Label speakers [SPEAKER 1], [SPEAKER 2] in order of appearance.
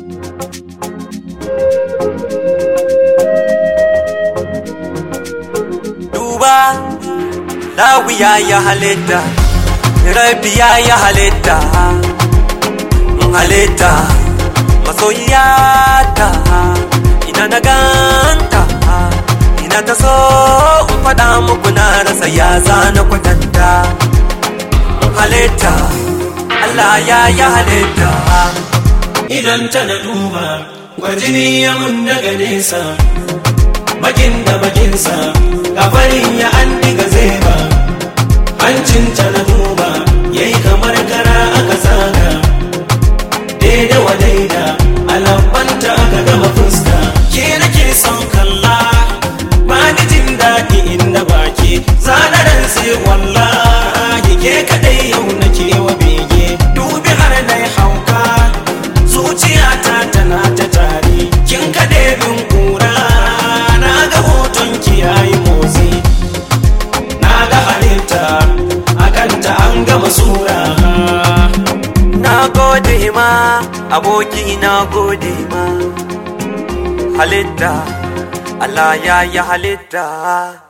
[SPEAKER 1] Duba lawiya ya halitta, rabiya ya halitta, halitta masoyiyata. Ina na ganta, ina ta so in faɗa muku na rasa ya zana kwatanta. Halitta Allah ya halitta.
[SPEAKER 2] Idan ta na duba gwajini ya mun daga nesa, bakin da bakinsa kafarin ya an diga zeba. Hancinta na duba yayi kamar kara aka saka, daida wa daida alabanta aka gama fuska. Ke nake son kalla ba ni jin daɗi inda baki zanaran sai wallahi ke kadai yau nake wa bege. Dubi har nai hauka zuciyata tana ta tari, kin kade bin kura na ga hoton ki yayi motsi, na ga halitta akanta an gama sura.
[SPEAKER 1] Na gode ma aboki, na gode ma halitta Allah ya halitta.